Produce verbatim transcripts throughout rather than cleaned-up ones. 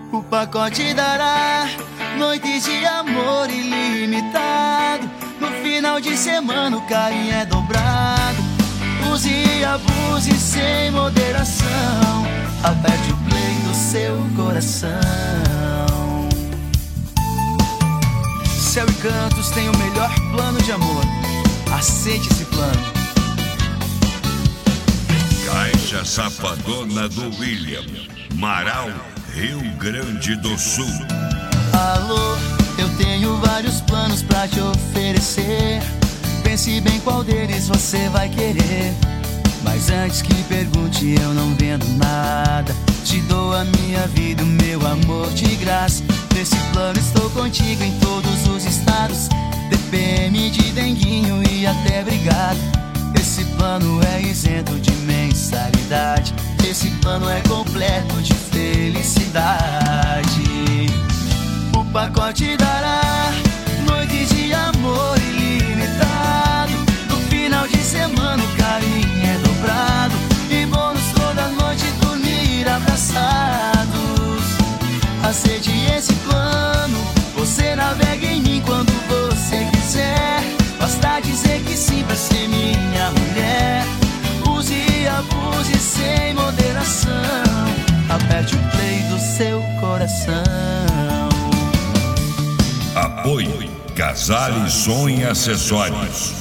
O pacote dará noites de amor ilimitado. No final de semana o carinho é dobrado. Use e abuse sem moderação. Aperte o play do seu coração. Céu e Cantos tem o melhor plano de amor. Aceite esse plano. Caixa Safadona do William, Marau, Rio Grande do Sul. Alô, eu tenho vários planos pra te oferecer. Pense bem qual deles você vai querer. Mas antes que pergunte, eu não vendo nada. Te dou a minha vida, o meu amor de graça. Nesse plano estou contigo em todos os estados. D P M de denguinho e até brigado. Esse plano é isento de mensalidade. Esse plano é completo de felicidade. O pacote dará noites de amor ilimitado. No final de semana o carinho é dobrado. E bônus toda noite dormir abraçados. Aceite esse plano. Você navega em mim quando você quiser. Basta dizer que sim pra ser minha mulher. Use e abuse sem moderação. Aperte o play do seu coração. Apoio Casale Som e Acessórios.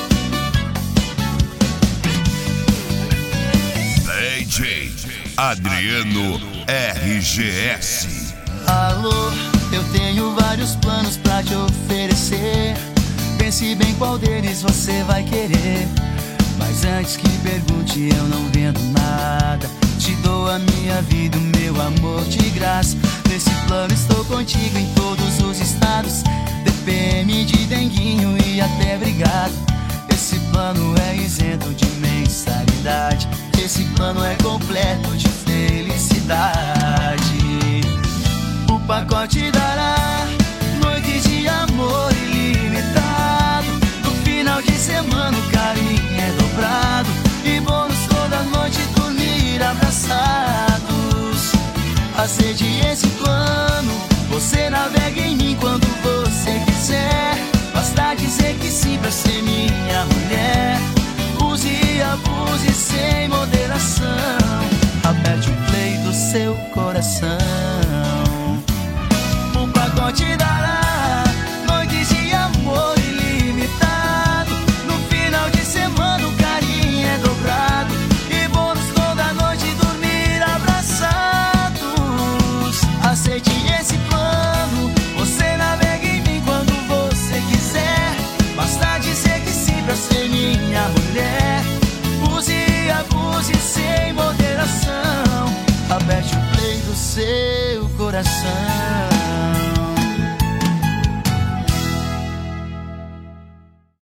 D J Adriano R G S. Alô, eu tenho vários planos pra te oferecer. Pense bem qual deles você vai querer. Mas antes que pergunte, eu não vendo nada. Te dou a minha vida, o meu amor de graça. Nesse plano estou contigo em todos os estados. D P M de denguinho e até brigado. Esse plano é isento de mensalidade. Esse plano é completo de felicidade. O pacote dará noites de amor ilimitado. No final de semana o carinho é dobrado. E bônus toda noite dormir abraçados. Aceite esse plano. Você navega em mim quando você quiser. Basta dizer que sim pra ser minha mulher. Use e abuse sem moderação. Aperte o play do seu coração. O pacote dará noites de amor ilimitado. No final de semana o carinho é dobrado. E bônus toda noite dormir abraçados. Aceite esse plano. Você navega em mim quando você quiser. Basta dizer que sim pra ser minha mulher. Use e abuse sem moderação. Aperte o play do seu coração.